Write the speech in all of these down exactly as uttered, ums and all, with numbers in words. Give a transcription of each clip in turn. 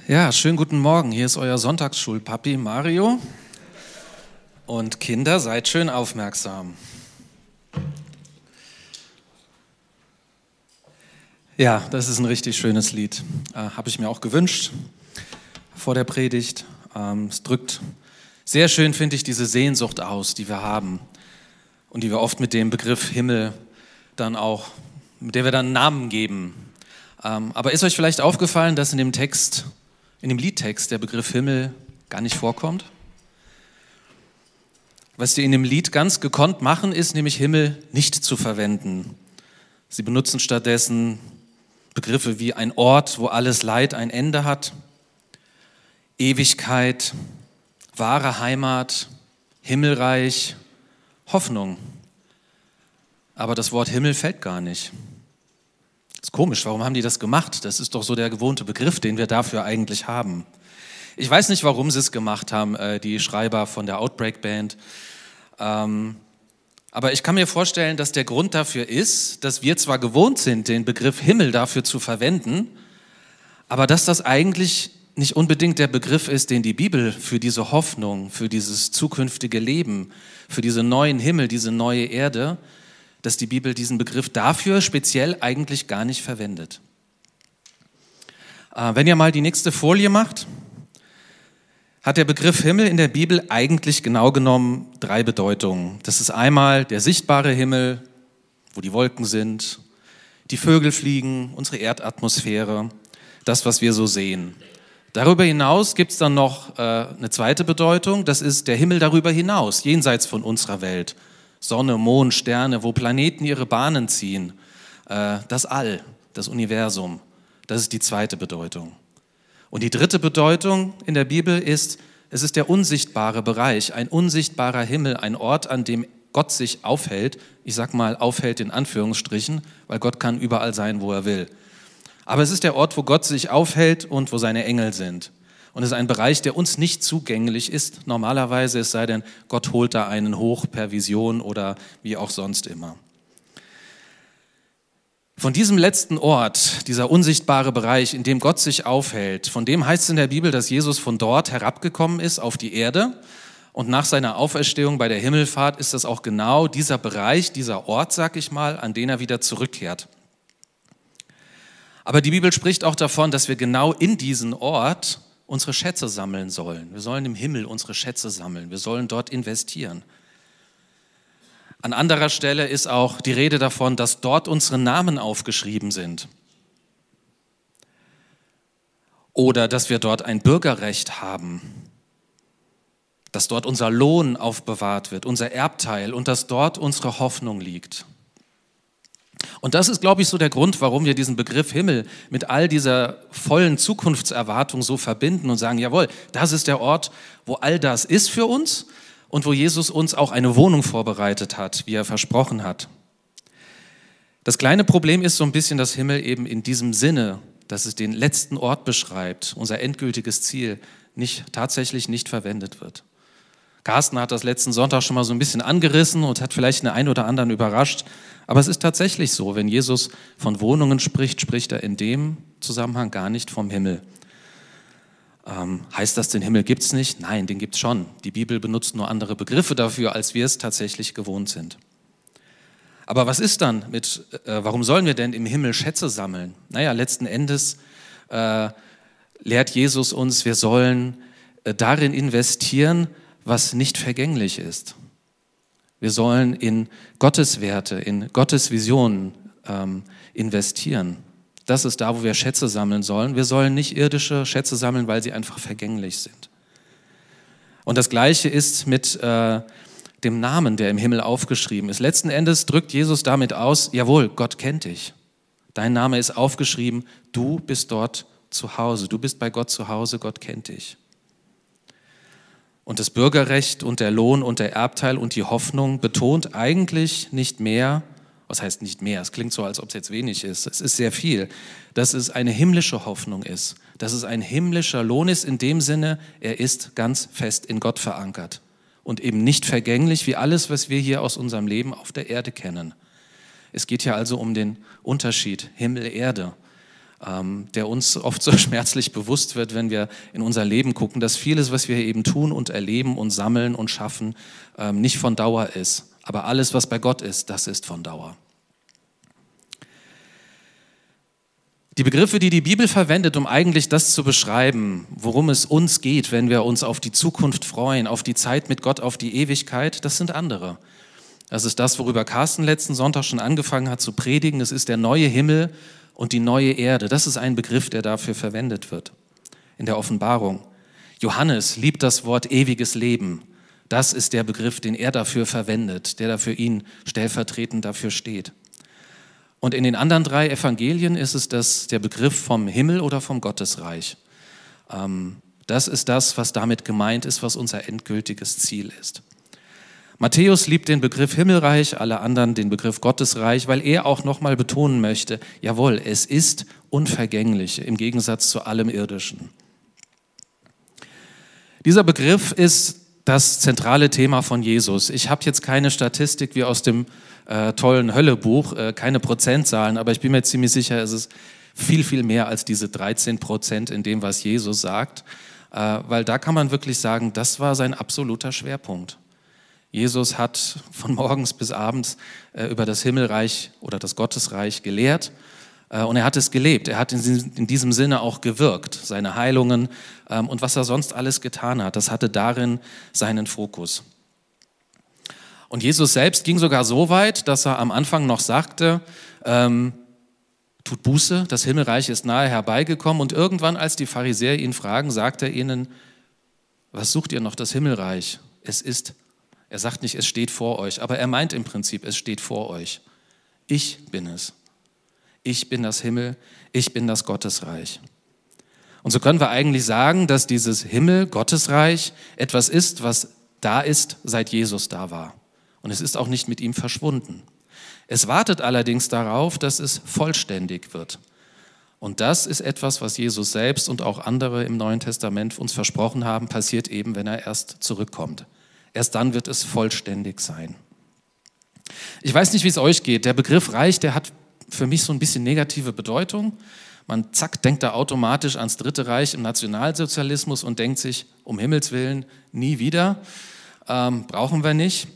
Ja, schönen guten Morgen. Hier ist euer Sonntagsschulpapi Mario. Und Kinder, seid schön aufmerksam. Ja, das ist ein richtig schönes Lied. Äh, habe ich mir auch gewünscht vor der Predigt. Ähm, es drückt sehr schön, finde ich, diese Sehnsucht aus, die wir haben und die wir oft mit dem Begriff Himmel dann auch, mit der wir dann einen Namen geben. Ähm, aber ist euch vielleicht aufgefallen, dass in dem Text, in dem Liedtext der Begriff Himmel gar nicht vorkommt? Was die in dem Lied ganz gekonnt machen, ist nämlich Himmel nicht zu verwenden. Sie benutzen stattdessen Begriffe wie ein Ort, wo alles Leid ein Ende hat, Ewigkeit, wahre Heimat, Himmelreich, Hoffnung. Aber das Wort Himmel fällt gar nicht. Das ist komisch, warum haben die das gemacht? Das ist doch so der gewohnte Begriff, den wir dafür eigentlich haben. Ich weiß nicht, warum sie es gemacht haben, die Schreiber von der Outbreak Band. Aber ich kann mir vorstellen, dass der Grund dafür ist, dass wir zwar gewohnt sind, den Begriff Himmel dafür zu verwenden, aber dass das eigentlich nicht unbedingt der Begriff ist, den die Bibel für diese Hoffnung, für dieses zukünftige Leben, für diesen neuen Himmel, diese neue Erde, dass die Bibel diesen Begriff dafür speziell eigentlich gar nicht verwendet. Äh, wenn ihr mal die nächste Folie macht, hat der Begriff Himmel in der Bibel eigentlich genau genommen drei Bedeutungen. Das ist einmal der sichtbare Himmel, wo die Wolken sind, die Vögel fliegen, unsere Erdatmosphäre, das, was wir so sehen. Darüber hinaus gibt es dann noch äh, eine zweite Bedeutung, das ist der Himmel darüber hinaus, jenseits von unserer Welt. Sonne, Mond, Sterne, wo Planeten ihre Bahnen ziehen, äh, das All, das Universum, das ist die zweite Bedeutung. Und die dritte Bedeutung in der Bibel ist, es ist der unsichtbare Bereich, ein unsichtbarer Himmel, ein Ort, an dem Gott sich aufhält. Ich sag mal aufhält in Anführungsstrichen, weil Gott kann überall sein, wo er will. Aber es ist der Ort, wo Gott sich aufhält und wo seine Engel sind. Und es ist ein Bereich, der uns nicht zugänglich ist, normalerweise, es sei denn, Gott holt da einen hoch per Vision oder wie auch sonst immer. Von diesem letzten Ort, dieser unsichtbare Bereich, in dem Gott sich aufhält, von dem heißt es in der Bibel, dass Jesus von dort herabgekommen ist auf die Erde und nach seiner Auferstehung bei der Himmelfahrt ist das auch genau dieser Bereich, dieser Ort, sag ich mal, an den er wieder zurückkehrt. Aber die Bibel spricht auch davon, dass wir genau in diesen Ort unsere Schätze sammeln sollen. Wir sollen im Himmel unsere Schätze sammeln. Wir sollen dort investieren. An anderer Stelle ist auch die Rede davon, dass dort unsere Namen aufgeschrieben sind. Oder dass wir dort ein Bürgerrecht haben. Dass dort unser Lohn aufbewahrt wird, unser Erbteil und dass dort unsere Hoffnung liegt. Und das ist, glaube ich, so der Grund, warum wir diesen Begriff Himmel mit all dieser vollen Zukunftserwartung so verbinden und sagen, jawohl, das ist der Ort, wo all das ist für uns und wo Jesus uns auch eine Wohnung vorbereitet hat, wie er versprochen hat. Das kleine Problem ist so ein bisschen, dass Himmel eben in diesem Sinne, dass es den letzten Ort beschreibt, unser endgültiges Ziel, nicht, tatsächlich nicht verwendet wird. Carsten hat das letzten Sonntag schon mal so ein bisschen angerissen und hat vielleicht den einen oder anderen überrascht. Aber es ist tatsächlich so, wenn Jesus von Wohnungen spricht, spricht er in dem Zusammenhang gar nicht vom Himmel. Ähm, heißt das, den Himmel gibt es nicht? Nein, den gibt es schon. Die Bibel benutzt nur andere Begriffe dafür, als wir es tatsächlich gewohnt sind. Aber was ist dann mit, äh, warum sollen wir denn im Himmel Schätze sammeln? Naja, letzten Endes äh, lehrt Jesus uns, wir sollen äh, darin investieren, was nicht vergänglich ist. Wir sollen in Gottes Werte, in Gottes Visionen ähm, investieren. Das ist da, wo wir Schätze sammeln sollen. Wir sollen nicht irdische Schätze sammeln, weil sie einfach vergänglich sind. Und das Gleiche ist mit äh, dem Namen, der im Himmel aufgeschrieben ist. Letzten Endes drückt Jesus damit aus, jawohl, Gott kennt dich. Dein Name ist aufgeschrieben, du bist dort zu Hause. Du bist bei Gott zu Hause, Gott kennt dich. Und das Bürgerrecht und der Lohn und der Erbteil und die Hoffnung betont eigentlich nicht mehr, was heißt nicht mehr, es klingt so, als ob es jetzt wenig ist, es ist sehr viel, dass es eine himmlische Hoffnung ist, dass es ein himmlischer Lohn ist, in dem Sinne, er ist ganz fest in Gott verankert und eben nicht vergänglich wie alles, was wir hier aus unserem Leben auf der Erde kennen. Es geht ja also um den Unterschied Himmel-Erde. ähm, der uns oft so schmerzlich bewusst wird, wenn wir in unser Leben gucken, dass vieles, was wir eben tun und erleben und sammeln und schaffen, ähm, nicht von Dauer ist. Aber alles, was bei Gott ist, das ist von Dauer. Die Begriffe, die die Bibel verwendet, um eigentlich das zu beschreiben, worum es uns geht, wenn wir uns auf die Zukunft freuen, auf die Zeit mit Gott, auf die Ewigkeit, das sind andere. Das ist das, worüber Carsten letzten Sonntag schon angefangen hat zu predigen. Es ist der neue Himmel und die neue Erde. Das ist ein Begriff, der dafür verwendet wird in der Offenbarung. Johannes liebt das Wort ewiges Leben. Das ist der Begriff, den er dafür verwendet, der da für ihn stellvertretend dafür steht. Und in den anderen drei Evangelien ist es das, der Begriff vom Himmel oder vom Gottesreich. Ähm, das ist das, was damit gemeint ist, was unser endgültiges Ziel ist. Matthäus liebt den Begriff Himmelreich, alle anderen den Begriff Gottesreich, weil er auch nochmal betonen möchte, jawohl, es ist unvergänglich im Gegensatz zu allem Irdischen. Dieser Begriff ist das zentrale Thema von Jesus. Ich habe jetzt keine Statistik wie aus dem äh, tollen Höllebuch, äh, keine Prozentzahlen, aber ich bin mir ziemlich sicher, es ist viel, viel mehr als diese dreizehn Prozent in dem, was Jesus sagt, äh, weil da kann man wirklich sagen, das war sein absoluter Schwerpunkt. Jesus hat von morgens bis abends äh, über das Himmelreich oder das Gottesreich gelehrt äh, und er hat es gelebt. Er hat in, in diesem Sinne auch gewirkt, seine Heilungen ähm, und was er sonst alles getan hat. Das hatte darin seinen Fokus. Und Jesus selbst ging sogar so weit, dass er am Anfang noch sagte, ähm, tut Buße, das Himmelreich ist nahe herbeigekommen. Und irgendwann, als die Pharisäer ihn fragen, sagt er ihnen, was sucht ihr noch, das Himmelreich? Es ist Er sagt nicht, es steht vor euch, aber er meint im Prinzip, es steht vor euch. Ich bin es. Ich bin das Himmel, ich bin das Gottesreich. Und so können wir eigentlich sagen, dass dieses Himmel-Gottesreich etwas ist, was da ist, seit Jesus da war. Und es ist auch nicht mit ihm verschwunden. Es wartet allerdings darauf, dass es vollständig wird. Und das ist etwas, was Jesus selbst und auch andere im Neuen Testament uns versprochen haben, passiert eben, wenn er erst zurückkommt. Erst dann wird es vollständig sein. Ich weiß nicht, wie es euch geht. Der Begriff Reich, der hat für mich so ein bisschen negative Bedeutung. Man zack, denkt da automatisch ans Dritte Reich im Nationalsozialismus und denkt sich, um Himmels Willen, nie wieder. Ähm, brauchen wir nicht.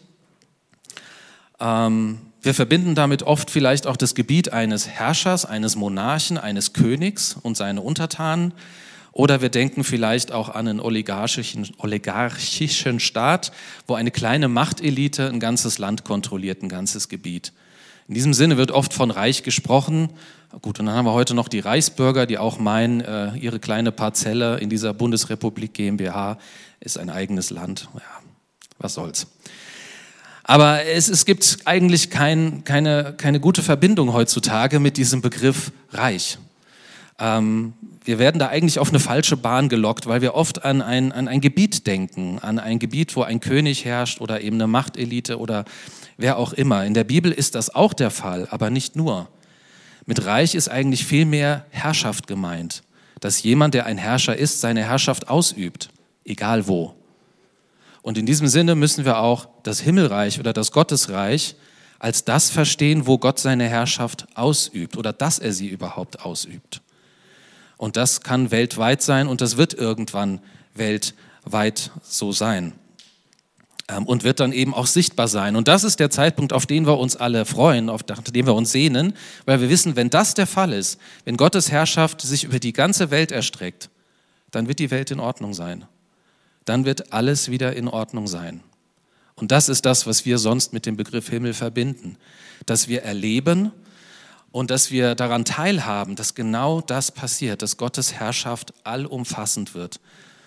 Ähm, wir verbinden damit oft vielleicht auch das Gebiet eines Herrschers, eines Monarchen, eines Königs und seine Untertanen. Oder wir denken vielleicht auch an einen oligarchischen, oligarchischen Staat, wo eine kleine Machtelite ein ganzes Land kontrolliert, ein ganzes Gebiet. In diesem Sinne wird oft von Reich gesprochen. Gut, und dann haben wir heute noch die Reichsbürger, die auch meinen, ihre kleine Parzelle in dieser Bundesrepublik GmbH ist ein eigenes Land. Ja, was soll's. Aber es, es gibt eigentlich kein, keine, keine gute Verbindung heutzutage mit diesem Begriff Reich. Ähm, wir werden da eigentlich auf eine falsche Bahn gelockt, weil wir oft an ein, an ein Gebiet denken, an ein Gebiet, wo ein König herrscht oder eben eine Machtelite oder wer auch immer. In der Bibel ist das auch der Fall, aber nicht nur. Mit Reich ist eigentlich viel mehr Herrschaft gemeint, dass jemand, der ein Herrscher ist, seine Herrschaft ausübt, egal wo. Und in diesem Sinne müssen wir auch das Himmelreich oder das Gottesreich als das verstehen, wo Gott seine Herrschaft ausübt oder dass er sie überhaupt ausübt. Und das kann weltweit sein und das wird irgendwann weltweit so sein ähm, und wird dann eben auch sichtbar sein. Und das ist der Zeitpunkt, auf den wir uns alle freuen, auf den wir uns sehnen, weil wir wissen, wenn das der Fall ist, wenn Gottes Herrschaft sich über die ganze Welt erstreckt, dann wird die Welt in Ordnung sein. Dann wird alles wieder in Ordnung sein. Und das ist das, was wir sonst mit dem Begriff Himmel verbinden, dass wir erleben und dass wir daran teilhaben, dass genau das passiert, dass Gottes Herrschaft allumfassend wird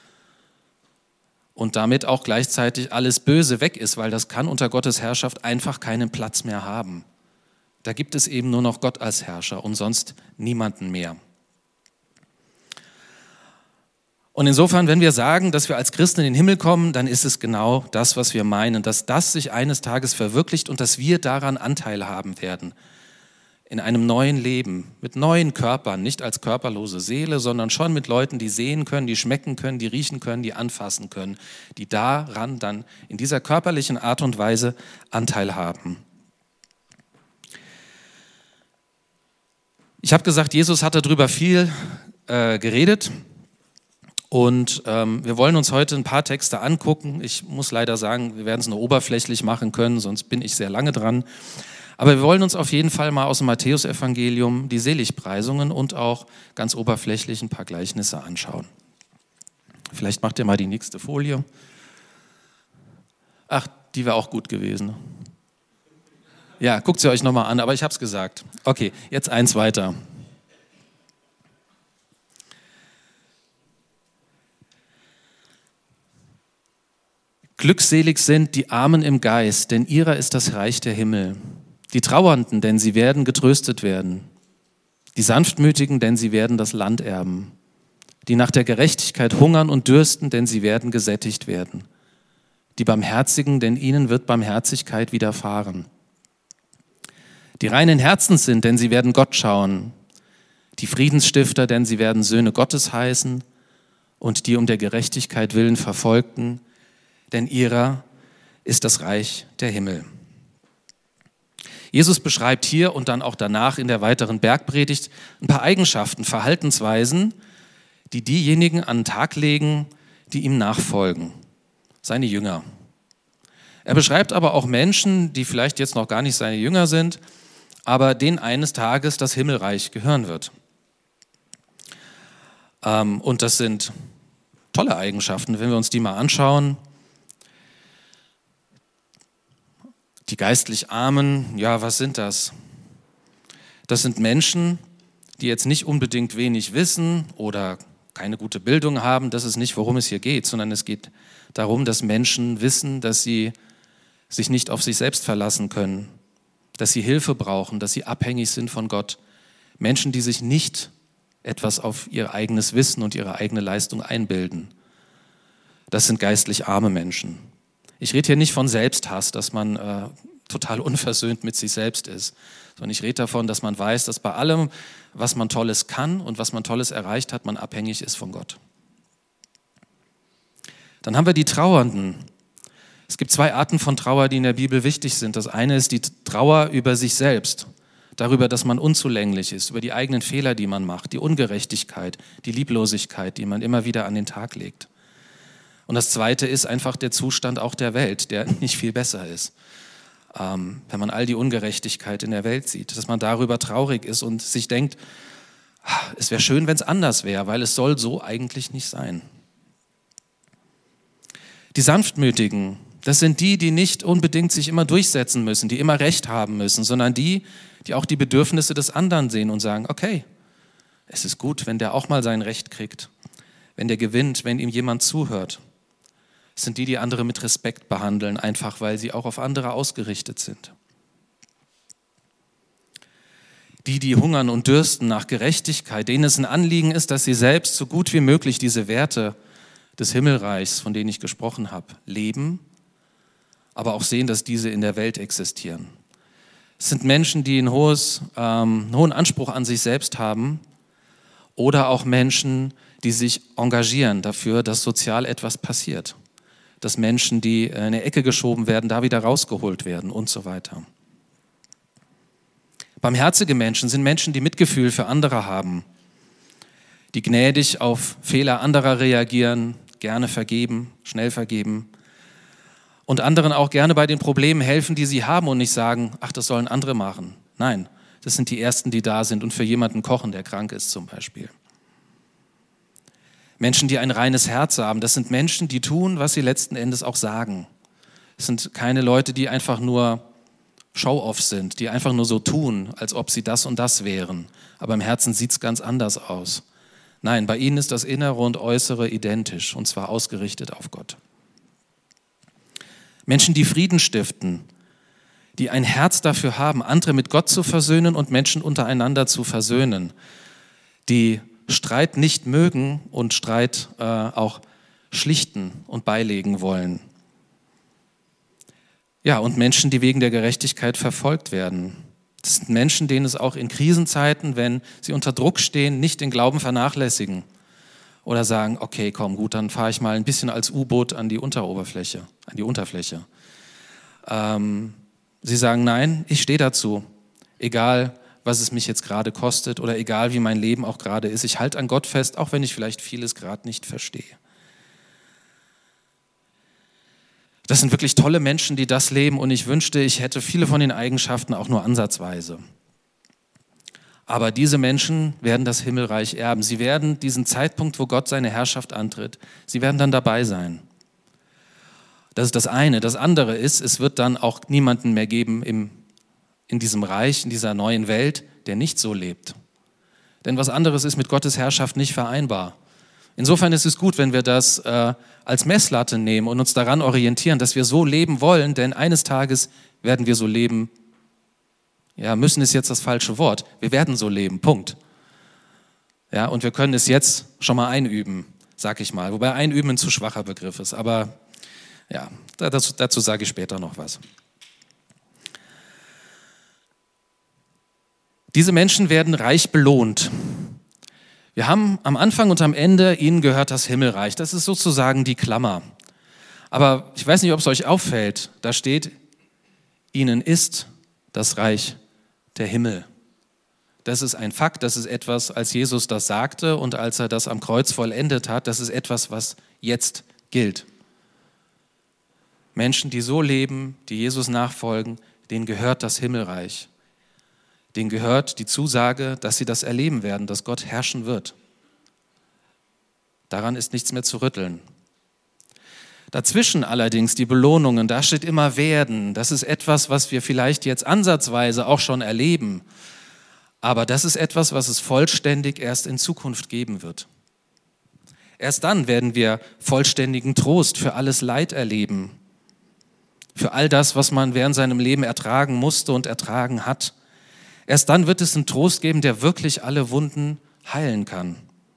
und damit auch gleichzeitig alles Böse weg ist, weil das kann unter Gottes Herrschaft einfach keinen Platz mehr haben. Da gibt es eben nur noch Gott als Herrscher und sonst niemanden mehr. Und insofern, wenn wir sagen, dass wir als Christen in den Himmel kommen, dann ist es genau das, was wir meinen, dass das sich eines Tages verwirklicht und dass wir daran Anteil haben werden. In einem neuen Leben, mit neuen Körpern, nicht als körperlose Seele, sondern schon mit Leuten, die sehen können, die schmecken können, die riechen können, die anfassen können, die daran dann in dieser körperlichen Art und Weise Anteil haben. Ich habe gesagt, Jesus hat darüber viel äh, geredet und ähm, wir wollen uns heute ein paar Texte angucken. Ich muss leider sagen, wir werden es nur oberflächlich machen können, sonst bin ich sehr lange dran. Aber wir wollen uns auf jeden Fall mal aus dem Matthäusevangelium die Seligpreisungen und auch ganz oberflächlich ein paar Gleichnisse anschauen. Vielleicht macht ihr mal die nächste Folie. Ach, die wäre auch gut gewesen. Ja, guckt sie euch nochmal an, aber ich habe es gesagt. Okay, jetzt eins weiter. Glückselig sind die Armen im Geist, denn ihrer ist das Reich der Himmel. Die Trauernden, denn sie werden getröstet werden. Die Sanftmütigen, denn sie werden das Land erben. Die nach der Gerechtigkeit hungern und dürsten, denn sie werden gesättigt werden. Die Barmherzigen, denn ihnen wird Barmherzigkeit widerfahren. Die reinen Herzens sind, denn sie werden Gott schauen. Die Friedensstifter, denn sie werden Söhne Gottes heißen. Und die um der Gerechtigkeit willen Verfolgten, denn ihrer ist das Reich der Himmel. Jesus beschreibt hier und dann auch danach in der weiteren Bergpredigt ein paar Eigenschaften, Verhaltensweisen, die diejenigen an den Tag legen, die ihm nachfolgen, seine Jünger. Er beschreibt aber auch Menschen, die vielleicht jetzt noch gar nicht seine Jünger sind, aber denen eines Tages das Himmelreich gehören wird. Ähm, und das sind tolle Eigenschaften, wenn wir uns die mal anschauen. Die geistlich Armen, ja, was sind das? Das sind Menschen, die jetzt nicht unbedingt wenig wissen oder keine gute Bildung haben. Das ist nicht, worum es hier geht, sondern es geht darum, dass Menschen wissen, dass sie sich nicht auf sich selbst verlassen können, dass sie Hilfe brauchen, dass sie abhängig sind von Gott. Menschen, die sich nicht etwas auf ihr eigenes Wissen und ihre eigene Leistung einbilden. Das sind geistlich arme Menschen. Ich rede hier nicht von Selbsthass, dass man äh, total unversöhnt mit sich selbst ist, sondern ich rede davon, dass man weiß, dass bei allem, was man Tolles kann und was man Tolles erreicht hat, man abhängig ist von Gott. Dann haben wir die Trauernden. Es gibt zwei Arten von Trauer, die in der Bibel wichtig sind. Das eine ist die Trauer über sich selbst, darüber, dass man unzulänglich ist, über die eigenen Fehler, die man macht, die Ungerechtigkeit, die Lieblosigkeit, die man immer wieder an den Tag legt. Und das Zweite ist einfach der Zustand auch der Welt, der nicht viel besser ist. Ähm, wenn man all die Ungerechtigkeit in der Welt sieht, dass man darüber traurig ist und sich denkt, es wäre schön, wenn es anders wäre, weil es soll so eigentlich nicht sein. Die Sanftmütigen, das sind die, die nicht unbedingt sich immer durchsetzen müssen, die immer Recht haben müssen, sondern die, die auch die Bedürfnisse des anderen sehen und sagen, okay, es ist gut, wenn der auch mal sein Recht kriegt, wenn der gewinnt, wenn ihm jemand zuhört. Es sind die, die andere mit Respekt behandeln, einfach weil sie auch auf andere ausgerichtet sind. Die, die hungern und dürsten nach Gerechtigkeit, denen es ein Anliegen ist, dass sie selbst so gut wie möglich diese Werte des Himmelreichs, von denen ich gesprochen habe, leben, aber auch sehen, dass diese in der Welt existieren. Es sind Menschen, die ein hohes, ähm, einen hohen Anspruch an sich selbst haben oder auch Menschen, die sich engagieren dafür, dass sozial etwas passiert. Dass Menschen, die in eine Ecke geschoben werden, da wieder rausgeholt werden und so weiter. Barmherzige Menschen sind Menschen, die Mitgefühl für andere haben, die gnädig auf Fehler anderer reagieren, gerne vergeben, schnell vergeben und anderen auch gerne bei den Problemen helfen, die sie haben und nicht sagen, ach, das sollen andere machen. Nein, das sind die Ersten, die da sind und für jemanden kochen, der krank ist zum Beispiel. Menschen, die ein reines Herz haben, das sind Menschen, die tun, was sie letzten Endes auch sagen. Es sind keine Leute, die einfach nur Show-off sind, die einfach nur so tun, als ob sie das und das wären. Aber im Herzen sieht es ganz anders aus. Nein, bei ihnen ist das Innere und Äußere identisch, und zwar ausgerichtet auf Gott. Menschen, die Frieden stiften, die ein Herz dafür haben, andere mit Gott zu versöhnen und Menschen untereinander zu versöhnen, die Streit nicht mögen und Streit äh, auch schlichten und beilegen wollen. Ja, und Menschen, die wegen der Gerechtigkeit verfolgt werden. Das sind Menschen, denen es auch in Krisenzeiten, wenn sie unter Druck stehen, nicht den Glauben vernachlässigen oder sagen, okay, komm, gut, dann fahre ich mal ein bisschen als U-Boot an die Unteroberfläche, an die Unterfläche. Ähm, sie sagen, nein, ich stehe dazu, egal was es mich jetzt gerade kostet oder egal, wie mein Leben auch gerade ist. Ich halte an Gott fest, auch wenn ich vielleicht vieles gerade nicht verstehe. Das sind wirklich tolle Menschen, die das leben und ich wünschte, ich hätte viele von den Eigenschaften auch nur ansatzweise. Aber diese Menschen werden das Himmelreich erben. Sie werden diesen Zeitpunkt, wo Gott seine Herrschaft antritt, sie werden dann dabei sein. Das ist das eine. Das andere ist, es wird dann auch niemanden mehr geben im, in diesem Reich, in dieser neuen Welt, der nicht so lebt. Denn was anderes ist mit Gottes Herrschaft nicht vereinbar. Insofern ist es gut, wenn wir das äh, als Messlatte nehmen und uns daran orientieren, dass wir so leben wollen, denn eines Tages werden wir so leben. Ja, müssen ist jetzt das falsche Wort. Wir werden so leben, Punkt. Ja, und wir können es jetzt schon mal einüben, sag ich mal. Wobei einüben ein zu schwacher Begriff ist, aber ja, dazu, dazu sage ich später noch was. Diese Menschen werden reich belohnt. Wir haben am Anfang und am Ende, ihnen gehört das Himmelreich. Das ist sozusagen die Klammer. Aber ich weiß nicht, ob es euch auffällt, da steht, ihnen ist das Reich der Himmel. Das ist ein Fakt, das ist etwas, als Jesus das sagte und als er das am Kreuz vollendet hat, das ist etwas, was jetzt gilt. Menschen, die so leben, die Jesus nachfolgen, denen gehört das Himmelreich. Denen gehört die Zusage, dass sie das erleben werden, dass Gott herrschen wird. Daran ist nichts mehr zu rütteln. Dazwischen allerdings die Belohnungen, da steht immer werden. Das ist etwas, was wir vielleicht jetzt ansatzweise auch schon erleben. Aber das ist etwas, was es vollständig erst in Zukunft geben wird. Erst dann werden wir vollständigen Trost für alles Leid erleben. Für all das, was man während seinem Leben ertragen musste und ertragen hat. Erst dann wird es einen Trost geben, der wirklich alle Wunden heilen kann.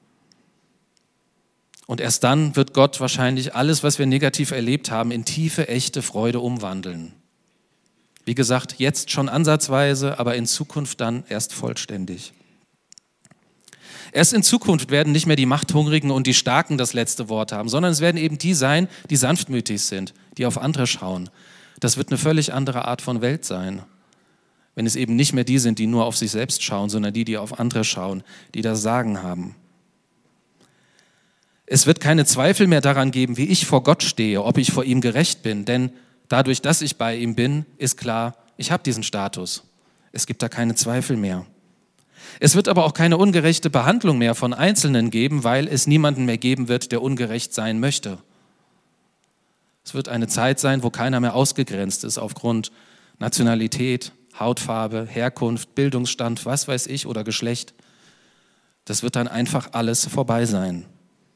Und erst dann wird Gott wahrscheinlich alles, was wir negativ erlebt haben, in tiefe, echte Freude umwandeln. Wie gesagt, jetzt schon ansatzweise, aber in Zukunft dann erst vollständig. Erst in Zukunft werden nicht mehr die Machthungrigen und die Starken das letzte Wort haben, sondern es werden eben die sein, die sanftmütig sind, die auf andere schauen. Das wird eine völlig andere Art von Welt sein. Wenn es eben nicht mehr die sind, die nur auf sich selbst schauen, sondern die, die auf andere schauen, die das Sagen haben. Es wird keine Zweifel mehr daran geben, wie ich vor Gott stehe, ob ich vor ihm gerecht bin, denn dadurch, dass ich bei ihm bin, ist klar, ich habe diesen Status. Es gibt da keine Zweifel mehr. Es wird aber auch keine ungerechte Behandlung mehr von Einzelnen geben, weil es niemanden mehr geben wird, der ungerecht sein möchte. Es wird eine Zeit sein, wo keiner mehr ausgegrenzt ist aufgrund Nationalität, Hautfarbe, Herkunft, Bildungsstand, was weiß ich oder Geschlecht. Das wird dann einfach alles vorbei sein.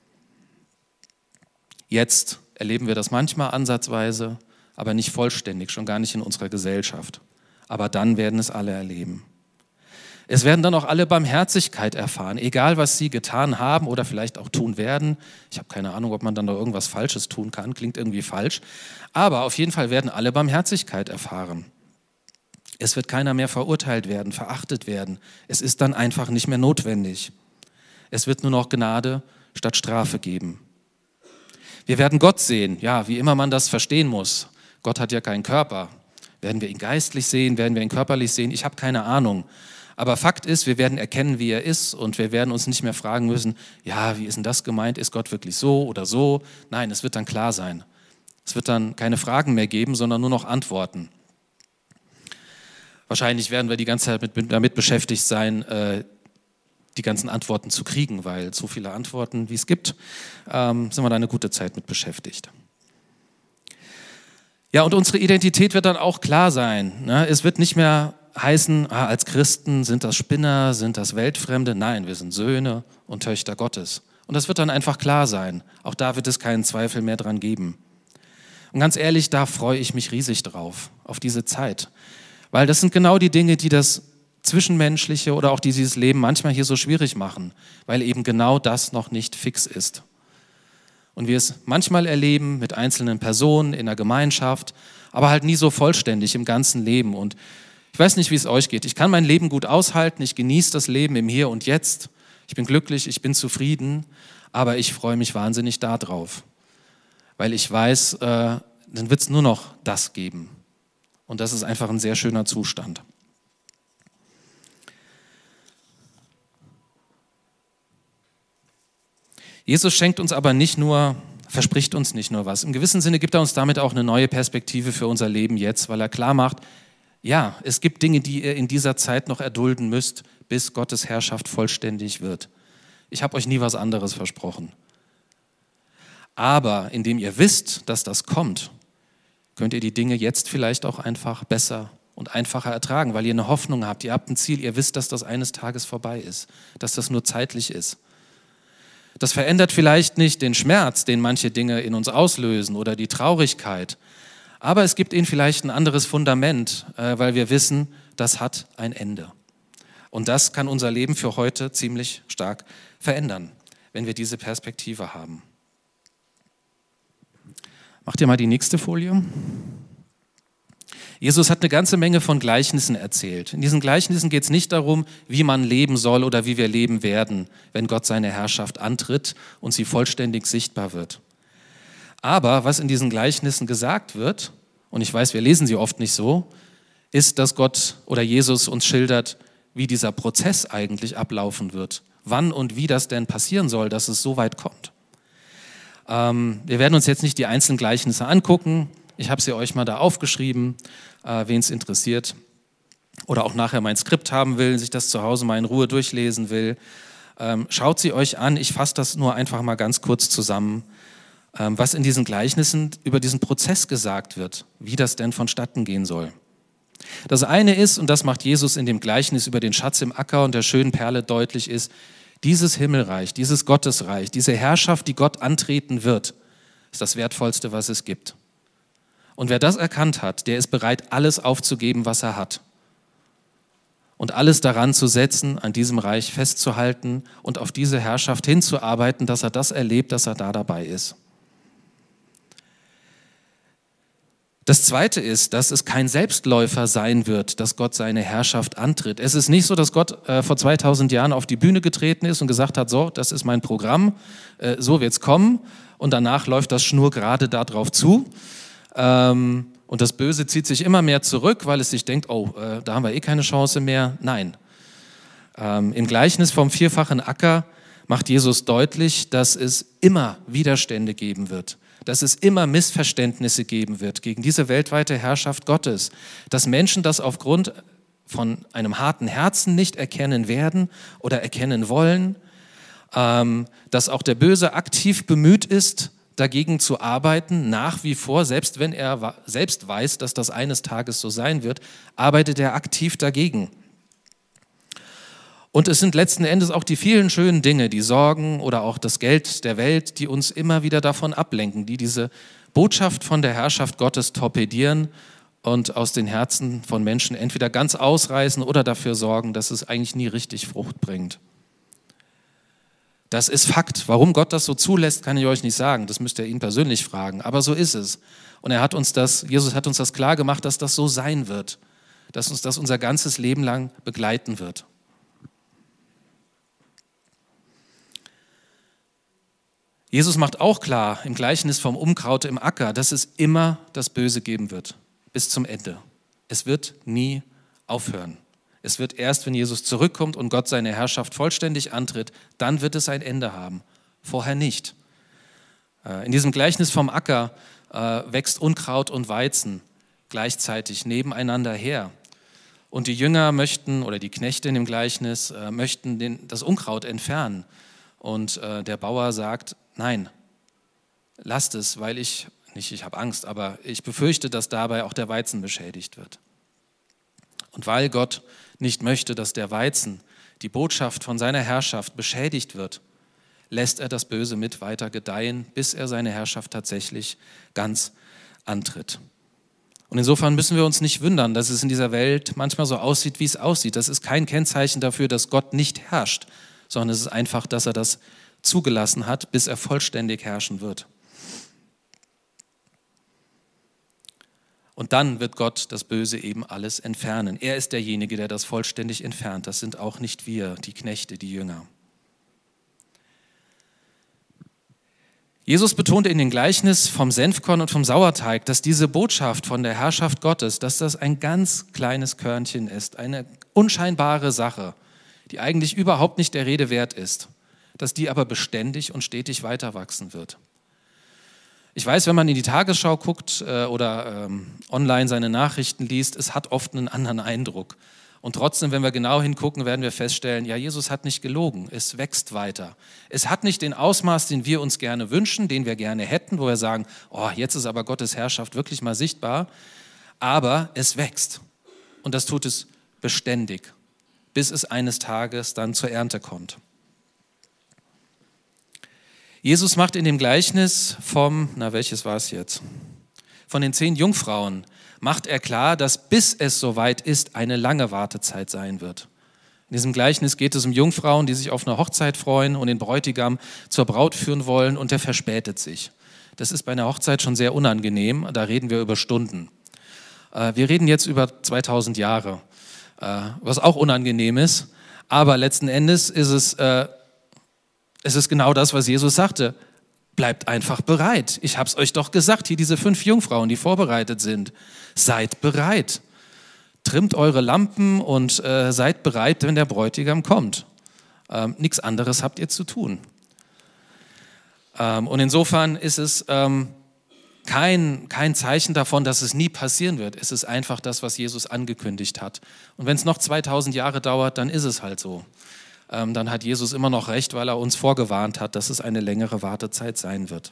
Jetzt erleben wir das manchmal ansatzweise, aber nicht vollständig, schon gar nicht in unserer Gesellschaft. Aber dann werden es alle erleben. Es werden dann auch alle Barmherzigkeit erfahren, egal was sie getan haben oder vielleicht auch tun werden. Ich habe keine Ahnung, ob man dann noch irgendwas Falsches tun kann, klingt irgendwie falsch. Aber auf jeden Fall werden alle Barmherzigkeit erfahren. Es wird keiner mehr verurteilt werden, verachtet werden. Es ist dann einfach nicht mehr notwendig. Es wird nur noch Gnade statt Strafe geben. Wir werden Gott sehen, ja, wie immer man das verstehen muss. Gott hat ja keinen Körper. Werden wir ihn geistlich sehen, werden wir ihn körperlich sehen? Ich habe keine Ahnung. Aber Fakt ist, wir werden erkennen, wie er ist und wir werden uns nicht mehr fragen müssen, ja, wie ist denn das gemeint? Ist Gott wirklich so oder so? Nein, es wird dann klar sein. Es wird dann keine Fragen mehr geben, sondern nur noch Antworten. Wahrscheinlich werden wir die ganze Zeit mit, damit beschäftigt sein, äh, die ganzen Antworten zu kriegen, weil so viele Antworten, wie es gibt, ähm, sind wir da eine gute Zeit mit beschäftigt. Ja, und unsere Identität wird dann auch klar sein. Ne? Es wird nicht mehr heißen, ah, als Christen sind das Spinner, sind das Weltfremde. Nein, wir sind Söhne und Töchter Gottes. Und das wird dann einfach klar sein. Auch da wird es keinen Zweifel mehr dran geben. Und ganz ehrlich, da freue ich mich riesig drauf, auf diese Zeit. Weil das sind genau die Dinge, die das Zwischenmenschliche oder auch dieses Leben manchmal hier so schwierig machen, weil eben genau das noch nicht fix ist. Und wir es manchmal erleben mit einzelnen Personen in der Gemeinschaft, aber halt nie so vollständig im ganzen Leben. Und ich weiß nicht, wie es euch geht. Ich kann mein Leben gut aushalten, ich genieße das Leben im Hier und Jetzt. Ich bin glücklich, ich bin zufrieden, aber ich freue mich wahnsinnig darauf, weil ich weiß, äh, dann wird es nur noch das geben. Und das ist einfach ein sehr schöner Zustand. Jesus schenkt uns aber nicht nur, verspricht uns nicht nur was. Im gewissen Sinne gibt er uns damit auch eine neue Perspektive für unser Leben jetzt, weil er klar macht, ja, es gibt Dinge, die ihr in dieser Zeit noch erdulden müsst, bis Gottes Herrschaft vollständig wird. Ich habe euch nie was anderes versprochen. Aber indem ihr wisst, dass das kommt, könnt ihr die Dinge jetzt vielleicht auch einfach besser und einfacher ertragen, weil ihr eine Hoffnung habt, ihr habt ein Ziel, ihr wisst, dass das eines Tages vorbei ist, dass das nur zeitlich ist. Das verändert vielleicht nicht den Schmerz, den manche Dinge in uns auslösen oder die Traurigkeit, aber es gibt ihnen vielleicht ein anderes Fundament, weil wir wissen, das hat ein Ende. Und das kann unser Leben für heute ziemlich stark verändern, wenn wir diese Perspektive haben. Macht ihr mal die nächste Folie. Jesus hat eine ganze Menge von Gleichnissen erzählt. In diesen Gleichnissen geht es nicht darum, wie man leben soll oder wie wir leben werden, wenn Gott seine Herrschaft antritt und sie vollständig sichtbar wird. Aber was in diesen Gleichnissen gesagt wird, und ich weiß, wir lesen sie oft nicht so, ist, dass Gott oder Jesus uns schildert, wie dieser Prozess eigentlich ablaufen wird. Wann und wie das denn passieren soll, dass es so weit kommt. Ähm, wir werden uns jetzt nicht die einzelnen Gleichnisse angucken. Ich habe sie euch mal da aufgeschrieben, äh, wen es interessiert. Oder auch nachher mein Skript haben will, sich das zu Hause mal in Ruhe durchlesen will. Ähm, schaut sie euch an. Ich fasse das nur einfach mal ganz kurz zusammen, ähm, was in diesen Gleichnissen über diesen Prozess gesagt wird, wie das denn vonstatten gehen soll. Das eine ist, und das macht Jesus in dem Gleichnis über den Schatz im Acker und der schönen Perle deutlich, ist, dieses Himmelreich, dieses Gottesreich, diese Herrschaft, die Gott antreten wird, ist das Wertvollste, was es gibt. Und wer das erkannt hat, der ist bereit, alles aufzugeben, was er hat. Und alles daran zu setzen, an diesem Reich festzuhalten und auf diese Herrschaft hinzuarbeiten, dass er das erlebt, dass er da dabei ist. Das Zweite ist, dass es kein Selbstläufer sein wird, dass Gott seine Herrschaft antritt. Es ist nicht so, dass Gott äh, vor zweitausend Jahren auf die Bühne getreten ist und gesagt hat, so, das ist mein Programm, äh, so wird's kommen und danach läuft das schnurgerade da drauf zu. Ähm, und das Böse zieht sich immer mehr zurück, weil es sich denkt, oh, äh, da haben wir eh keine Chance mehr. Nein. Ähm, im Gleichnis vom vierfachen Acker macht Jesus deutlich, dass es immer Widerstände geben wird. Dass es immer Missverständnisse geben wird gegen diese weltweite Herrschaft Gottes, dass Menschen das aufgrund von einem harten Herzen nicht erkennen werden oder erkennen wollen, ähm, dass auch der Böse aktiv bemüht ist, dagegen zu arbeiten, nach wie vor, selbst wenn er selbst weiß, dass das eines Tages so sein wird, arbeitet er aktiv dagegen. Und es sind letzten Endes auch die vielen schönen Dinge, die Sorgen oder auch das Geld der Welt, die uns immer wieder davon ablenken, die diese Botschaft von der Herrschaft Gottes torpedieren und aus den Herzen von Menschen entweder ganz ausreißen oder dafür sorgen, dass es eigentlich nie richtig Frucht bringt. Das ist Fakt. Warum Gott das so zulässt, kann ich euch nicht sagen. Das müsst ihr ihn persönlich fragen. Aber so ist es. Und er hat uns das, Jesus hat uns das klar gemacht, dass das so sein wird, dass uns das unser ganzes Leben lang begleiten wird. Jesus macht auch klar im Gleichnis vom Unkraut im Acker, dass es immer das Böse geben wird, bis zum Ende. Es wird nie aufhören. Es wird erst, wenn Jesus zurückkommt und Gott seine Herrschaft vollständig antritt, dann wird es ein Ende haben. Vorher nicht. In diesem Gleichnis vom Acker wächst Unkraut und Weizen gleichzeitig nebeneinander her. Und die Jünger möchten, oder die Knechte in dem Gleichnis, möchten den, das Unkraut entfernen. Und der Bauer sagt, nein, lasst es, weil ich, nicht ich habe Angst, aber ich befürchte, dass dabei auch der Weizen beschädigt wird. Und weil Gott nicht möchte, dass der Weizen, die Botschaft von seiner Herrschaft beschädigt wird, lässt er das Böse mit weiter gedeihen, bis er seine Herrschaft tatsächlich ganz antritt. Und insofern müssen wir uns nicht wundern, dass es in dieser Welt manchmal so aussieht, wie es aussieht. Das ist kein Kennzeichen dafür, dass Gott nicht herrscht, sondern es ist einfach, dass er das zugelassen hat, bis er vollständig herrschen wird. Und dann wird Gott das Böse eben alles entfernen. Er ist derjenige, der das vollständig entfernt. Das sind auch nicht wir, die Knechte, die Jünger. Jesus betonte in dem Gleichnis vom Senfkorn und vom Sauerteig, dass diese Botschaft von der Herrschaft Gottes, dass das ein ganz kleines Körnchen ist, eine unscheinbare Sache, die eigentlich überhaupt nicht der Rede wert ist. dass die aber beständig und stetig weiter wachsen wird. Ich weiß, wenn man in die Tagesschau guckt äh, oder ähm, online seine Nachrichten liest, es hat oft einen anderen Eindruck. Und trotzdem, wenn wir genau hingucken, werden wir feststellen, ja, Jesus hat nicht gelogen, es wächst weiter. Es hat nicht den Ausmaß, den wir uns gerne wünschen, den wir gerne hätten, wo wir sagen, oh, jetzt ist aber Gottes Herrschaft wirklich mal sichtbar, aber es wächst. Und das tut es beständig, bis es eines Tages dann zur Ernte kommt. Jesus macht in dem Gleichnis vom, na welches war es jetzt, von den zehn Jungfrauen, macht er klar, dass bis es soweit ist, eine lange Wartezeit sein wird. In diesem Gleichnis geht es um Jungfrauen, die sich auf eine Hochzeit freuen und den Bräutigam zur Braut führen wollen und der verspätet sich. Das ist bei einer Hochzeit schon sehr unangenehm, da reden wir über Stunden. Wir reden jetzt über zweitausend Jahre, was auch unangenehm ist, aber letzten Endes ist es, es ist genau das, was Jesus sagte. Bleibt einfach bereit. Ich habe es euch doch gesagt, hier diese fünf Jungfrauen, die vorbereitet sind. Seid bereit. Trimmt eure Lampen und äh, seid bereit, wenn der Bräutigam kommt. Ähm, nichts anderes habt ihr zu tun. Ähm, und insofern ist es ähm, kein, kein Zeichen davon, dass es nie passieren wird. Es ist einfach das, was Jesus angekündigt hat. Und wenn es noch zweitausend Jahre dauert, dann ist es halt so. Dann hat Jesus immer noch recht, weil er uns vorgewarnt hat, dass es eine längere Wartezeit sein wird.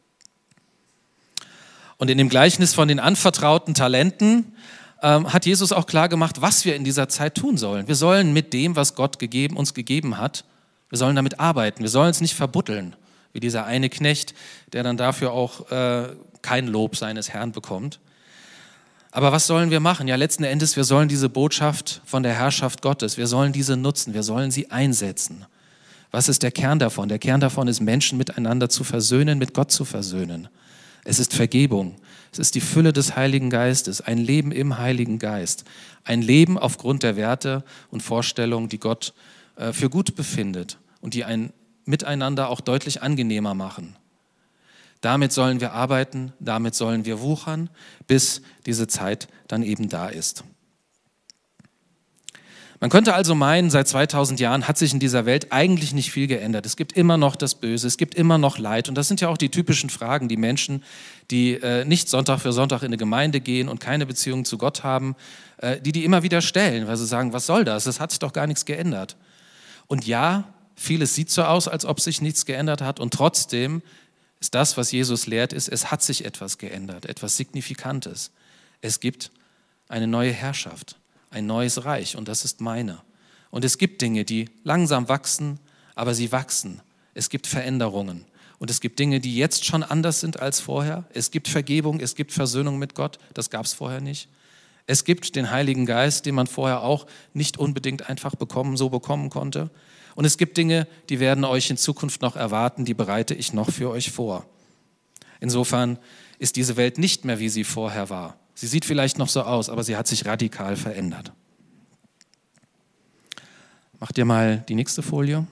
Und in dem Gleichnis von den anvertrauten Talenten ähm, hat Jesus auch klar gemacht, was wir in dieser Zeit tun sollen. Wir sollen mit dem, was Gott gegeben, uns gegeben hat, wir sollen damit arbeiten. Wir sollen es nicht verbutteln, wie dieser eine Knecht, der dann dafür auch äh, kein Lob seines Herrn bekommt. Aber was sollen wir machen? Ja, letzten Endes, wir sollen diese Botschaft von der Herrschaft Gottes, wir sollen diese nutzen, wir sollen sie einsetzen. Was ist der Kern davon? Der Kern davon ist, Menschen miteinander zu versöhnen, mit Gott zu versöhnen. Es ist Vergebung, es ist die Fülle des Heiligen Geistes, ein Leben im Heiligen Geist. Ein Leben aufgrund der Werte und Vorstellungen, die Gott äh, für gut befindet und die ein Miteinander auch deutlich angenehmer machen. Damit sollen wir arbeiten, damit sollen wir wuchern, bis diese Zeit dann eben da ist. Man könnte also meinen, seit zweitausend Jahren hat sich in dieser Welt eigentlich nicht viel geändert. Es gibt immer noch das Böse, es gibt immer noch Leid. Und das sind ja auch die typischen Fragen, die Menschen, die äh, nicht Sonntag für Sonntag in eine Gemeinde gehen und keine Beziehung zu Gott haben, äh, die die immer wieder stellen, weil sie sagen, was soll das? Es hat sich doch gar nichts geändert. Und ja, vieles sieht so aus, als ob sich nichts geändert hat. Und trotzdem ist das, was Jesus lehrt, ist, es hat sich etwas geändert, etwas Signifikantes. Es gibt eine neue Herrschaft, ein neues Reich und das ist meine. Und es gibt Dinge, die langsam wachsen, aber sie wachsen. Es gibt Veränderungen und es gibt Dinge, die jetzt schon anders sind als vorher. Es gibt Vergebung, es gibt Versöhnung mit Gott, das gab es vorher nicht. Es gibt den Heiligen Geist, den man vorher auch nicht unbedingt einfach bekommen, so bekommen konnte. Und es gibt Dinge, die werden euch in Zukunft noch erwarten, die bereite ich noch für euch vor. Insofern ist diese Welt nicht mehr, wie sie vorher war. Sie sieht vielleicht noch so aus, aber sie hat sich radikal verändert. Macht ihr mal die nächste Folie.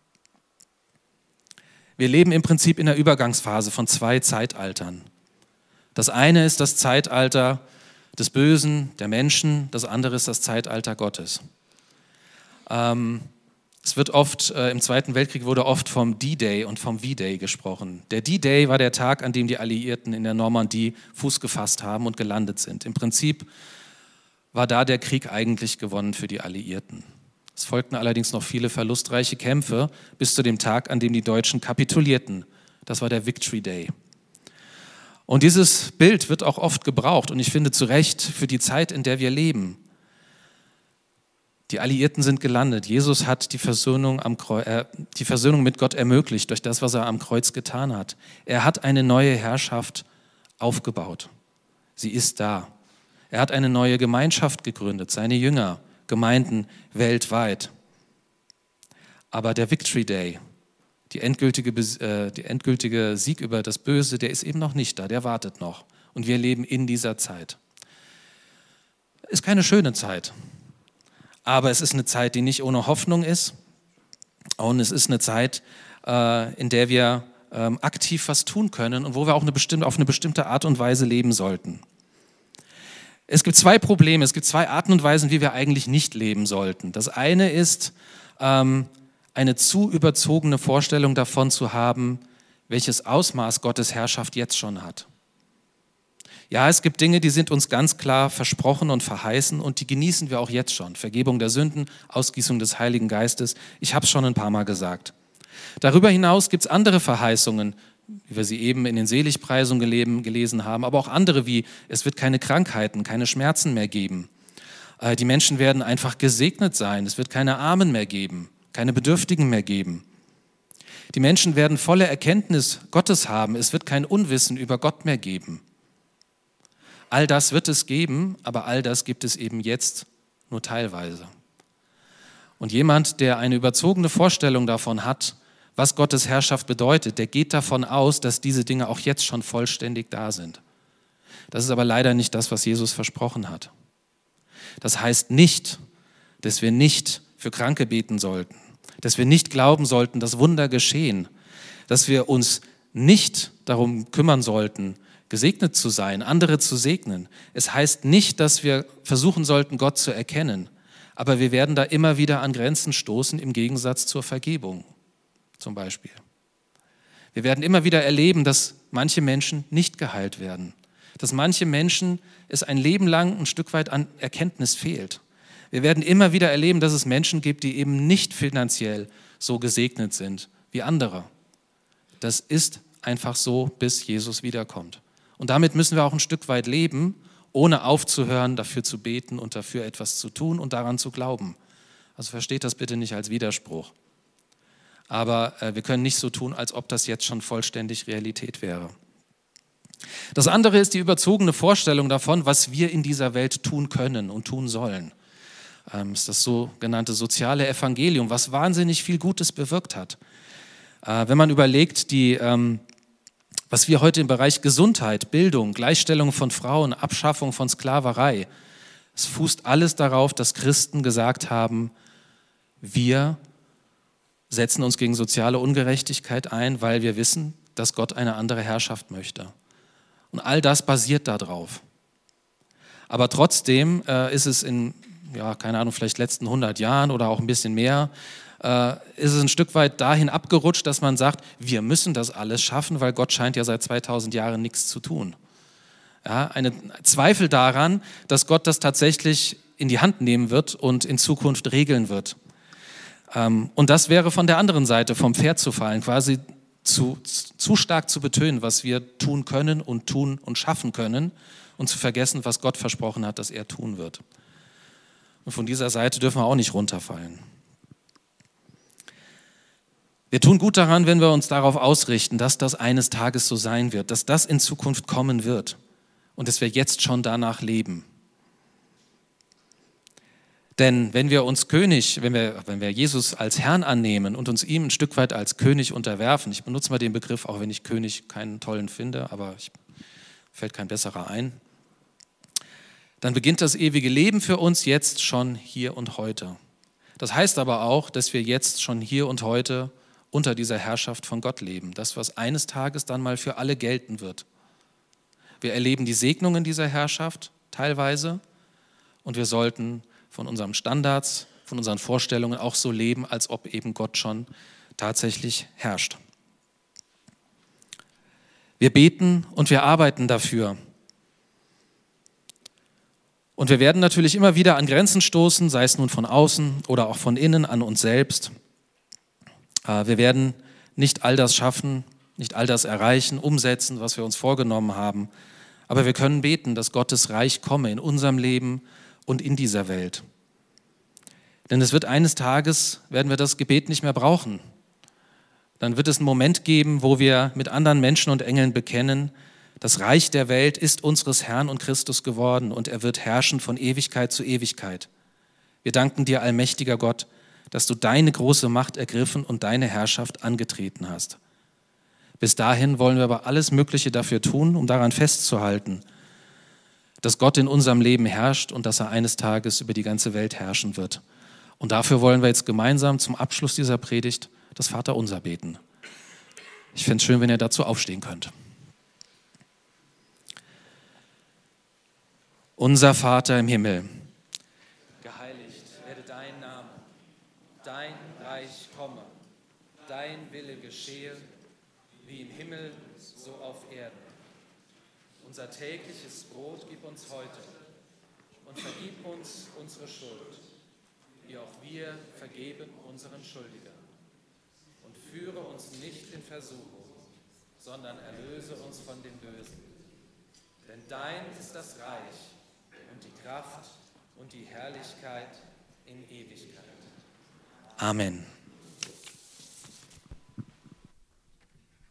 Wir leben im Prinzip in der Übergangsphase von zwei Zeitaltern. Das eine ist das Zeitalter des Bösen, der Menschen, das andere ist das Zeitalter Gottes. Ähm, Es wird oft, äh, im Zweiten Weltkrieg wurde oft vom D-Day und vom V-Day gesprochen. Der D-Day war der Tag, an dem die Alliierten in der Normandie Fuß gefasst haben und gelandet sind. Im Prinzip war da der Krieg eigentlich gewonnen für die Alliierten. Es folgten allerdings noch viele verlustreiche Kämpfe bis zu dem Tag, an dem die Deutschen kapitulierten. Das war der Victory Day. Und dieses Bild wird auch oft gebraucht und ich finde zu Recht für die Zeit, in der wir leben. Die Alliierten sind gelandet. Jesus hat die Versöhnung, am Kreuz, äh, die Versöhnung mit Gott ermöglicht durch das, was er am Kreuz getan hat. Er hat eine neue Herrschaft aufgebaut. Sie ist da. Er hat eine neue Gemeinschaft gegründet, seine Jünger, Gemeinden weltweit. Aber der Victory Day, die endgültige, äh, die endgültige Sieg über das Böse, der ist eben noch nicht da, der wartet noch. Und wir leben in dieser Zeit. Ist keine schöne Zeit. Aber es ist eine Zeit, die nicht ohne Hoffnung ist. Und es ist eine Zeit, äh, in der wir ähm, aktiv was tun können und wo wir auch eine bestimmte, auf eine bestimmte Art und Weise leben sollten. Es gibt zwei Probleme, es gibt zwei Arten und Weisen, wie wir eigentlich nicht leben sollten. Das eine ist, ähm, eine zu überzogene Vorstellung davon zu haben, welches Ausmaß Gottes Herrschaft jetzt schon hat. Ja, es gibt Dinge, die sind uns ganz klar versprochen und verheißen und die genießen wir auch jetzt schon. Vergebung der Sünden, Ausgießung des Heiligen Geistes. Ich habe es schon ein paar Mal gesagt. Darüber hinaus gibt es andere Verheißungen, wie wir sie eben in den Seligpreisungen gelesen haben, aber auch andere wie, es wird keine Krankheiten, keine Schmerzen mehr geben. Die Menschen werden einfach gesegnet sein, es wird keine Armen mehr geben, keine Bedürftigen mehr geben. Die Menschen werden volle Erkenntnis Gottes haben, es wird kein Unwissen über Gott mehr geben. All das wird es geben, aber all das gibt es eben jetzt nur teilweise. Und jemand, der eine überzogene Vorstellung davon hat, was Gottes Herrschaft bedeutet, der geht davon aus, dass diese Dinge auch jetzt schon vollständig da sind. Das ist aber leider nicht das, was Jesus versprochen hat. Das heißt nicht, dass wir nicht für Kranke beten sollten, dass wir nicht glauben sollten, dass Wunder geschehen, dass wir uns nicht darum kümmern sollten, gesegnet zu sein, andere zu segnen. Es heißt nicht, dass wir versuchen sollten, Gott zu erkennen, aber wir werden da immer wieder an Grenzen stoßen, im Gegensatz zur Vergebung zum Beispiel. Wir werden immer wieder erleben, dass manche Menschen nicht geheilt werden, dass manche Menschen es ein Leben lang ein Stück weit an Erkenntnis fehlt. Wir werden immer wieder erleben, dass es Menschen gibt, die eben nicht finanziell so gesegnet sind wie andere. Das ist einfach so, bis Jesus wiederkommt. Und damit müssen wir auch ein Stück weit leben, ohne aufzuhören, dafür zu beten und dafür etwas zu tun und daran zu glauben. Also versteht das bitte nicht als Widerspruch. Aber äh, wir können nicht so tun, als ob das jetzt schon vollständig Realität wäre. Das andere ist die überzogene Vorstellung davon, was wir in dieser Welt tun können und tun sollen. Ähm, ist das sogenannte soziale Evangelium, was wahnsinnig viel Gutes bewirkt hat. Äh, wenn man überlegt, die... Ähm, Was wir heute im Bereich Gesundheit, Bildung, Gleichstellung von Frauen, Abschaffung von Sklaverei, es fußt alles darauf, dass Christen gesagt haben, wir setzen uns gegen soziale Ungerechtigkeit ein, weil wir wissen, dass Gott eine andere Herrschaft möchte. Und all das basiert darauf. Aber trotzdem äh, ist es in, ja, keine Ahnung, vielleicht letzten hundert Jahren oder auch ein bisschen mehr, äh, ist es ein Stück weit dahin abgerutscht, dass man sagt, wir müssen das alles schaffen, weil Gott scheint ja seit zweitausend Jahren nichts zu tun. Ja, eine Zweifel daran, dass Gott das tatsächlich in die Hand nehmen wird und in Zukunft regeln wird. Ähm, und das wäre von der anderen Seite vom Pferd zu fallen, quasi zu, zu stark zu betönen, was wir tun können und tun und schaffen können und zu vergessen, was Gott versprochen hat, dass er tun wird. Und von dieser Seite dürfen wir auch nicht runterfallen. Wir tun gut daran, wenn wir uns darauf ausrichten, dass das eines Tages so sein wird, dass das in Zukunft kommen wird und dass wir jetzt schon danach leben. Denn wenn wir uns König, wenn wir, wenn wir Jesus als Herrn annehmen und uns ihm ein Stück weit als König unterwerfen, ich benutze mal den Begriff, auch wenn ich König keinen tollen finde, aber ich, fällt kein besserer ein, dann beginnt das ewige Leben für uns jetzt schon hier und heute. Das heißt aber auch, dass wir jetzt schon hier und heute unter dieser Herrschaft von Gott leben. Das, was eines Tages dann mal für alle gelten wird. Wir erleben die Segnungen dieser Herrschaft teilweise und wir sollten von unseren Standards, von unseren Vorstellungen auch so leben, als ob eben Gott schon tatsächlich herrscht. Wir beten und wir arbeiten dafür. Und wir werden natürlich immer wieder an Grenzen stoßen, sei es nun von außen oder auch von innen an uns selbst. Wir werden nicht all das schaffen, nicht all das erreichen, umsetzen, was wir uns vorgenommen haben. Aber wir können beten, dass Gottes Reich komme in unserem Leben und in dieser Welt. Denn es wird eines Tages, werden wir das Gebet nicht mehr brauchen. Dann wird es einen Moment geben, wo wir mit anderen Menschen und Engeln bekennen, das Reich der Welt ist unseres Herrn und Christus geworden und er wird herrschen von Ewigkeit zu Ewigkeit. Wir danken dir, allmächtiger Gott, dass du deine große Macht ergriffen und deine Herrschaft angetreten hast. Bis dahin wollen wir aber alles Mögliche dafür tun, um daran festzuhalten, dass Gott in unserem Leben herrscht und dass er eines Tages über die ganze Welt herrschen wird. Und dafür wollen wir jetzt gemeinsam zum Abschluss dieser Predigt das Vaterunser beten. Ich fände es schön, wenn ihr dazu aufstehen könnt. Unser Vater im Himmel, geheiligt werde dein Name, dein Reich komme. dein Wille geschehe, wie im Himmel, so auf Erden. Unser tägliches Brot gib uns heute und vergib uns unsere Schuld, wie auch wir vergeben unseren Schuldigern. Und führe uns nicht in Versuchung, sondern erlöse uns von dem Bösen. Denn dein ist das Reich und die Kraft und die Herrlichkeit in Ewigkeit. Amen.